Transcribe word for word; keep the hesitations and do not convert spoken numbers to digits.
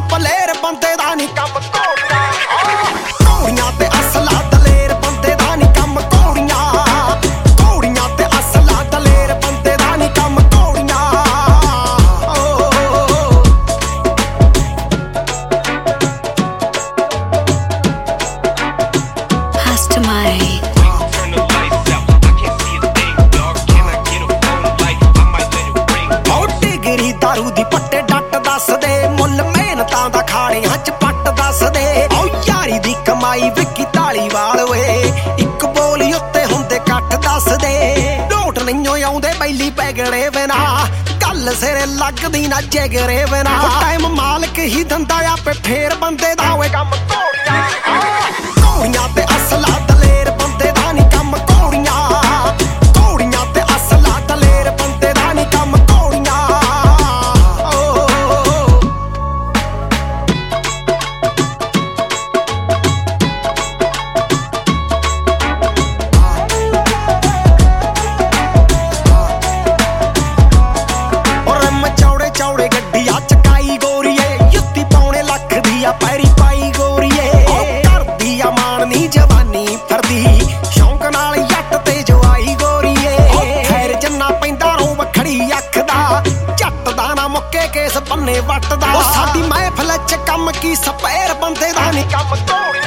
ਨੀ ਪਲੇਰ ਬੰਦੇ ਦਾ ਨੀ ਕੰਮ ਘੋੜੀਆਂ ਘੋੜੀਆਂ ਤੇ ਅਸਲਾ ਦਲੇਰ ਬੰਦੇ ਦਾ ਨੀ ਕੰਮ ਘੋੜੀਆਂ ਘੋੜੀਆਂ ਤੇ ਅਸਲਾ ਦਲੇਰ ਬੰਦੇ ਦਾ ਨੀ ਕੰਮ ਘੋੜੀਆਂ ਦਾਰੂ ਦੀ ਪੱਟੇ ਡੱਟ ਦੱਸਦੇ ਮੁੱਲ ਮਿਹਨਤਾਂ ਦਾ ਖਾਣਿਆਂ ਚ ਪੱਟ ਦੱਸਦੇ ਓ ਯਾਰੀ ਦੀ ਕਮਾਈ ਵਿਕੀ ਧਾਲੀਵਾਲ ਓਏ ਇੱਕ ਬੋਲੀ ਉੱਤੇ ਹੁੰਦੇ ਕੱਟ ਦੱਸਦੇ ਨੋਟ ਨਹੀਂ ਆਉਂਦੇ ਬੈਲੀ ਪੈਗੜੇ ਬਿਨਾ ਗੱਲ ਸਿਰੇ ਲੱਗਦੀ ਨਾ ਜਿਗਰੇ ਬਿਨਾ ਟਾਈਮ ਮਾਲਕ ਹੀ ਦੰਦਾ ਆਪੇ ਫੇਰ ਬੰਦੇ ਦਾ ਓਏ ਕੰਮ ਘੋੜੀਆਂ ਘੋੜੀਆਂ ਤੇ ਅਸਲਾ ਦਲੇਰ ਬੰਦੇ ਦਾ ਨੀ ਕੰਮ ਘੋੜੀਆਂ ਘੋੜੀਆਂ ਤੇ ਅਸਲਾ ਦਲੇਰ ਬੰਦੇ ਦਾ ਨੀ ਕੰਮ ਚੌੜੇ ਗੱਡੀਆਂ ਚਕਾਈ ਗੋਰੀਏ ਯੁੱਤੀ ਪੌਣੇ ਲੱਖ ਦੀ ਆ ਪੈਰੀ ਪਾਈ ਗੋਰੀਏ ਉਹ ਕਰਦੀ ਆ ਮਾਣ ਨੀ ਜਵਾਨੀ ਫਰਦੀ ਸ਼ੌਂਕ ਨਾਲ ਜੱਟ ਤੇ ਜਵਾਈ ਗੋਰੀਏ ਖੈਰ ਜੰਨਾ ਪੈਂਦਾ ਰੋ ਵਖੜੀ ਅੱਖ ਦਾ ਜੱਟ ਦਾ ਨਾ ਮੁੱਕੇ ਕੇਸ ਬੰਨੇ ਵੱਟਦਾ ਉਹ ਸਾਡੀ ਮਹਿਫਲ ਚ ਕੰਮ ਕੀ ਸਪੇਰ ਬੰਦੇ ਦਾ ਨੀ ਕੰਮ ਘੋੜੀ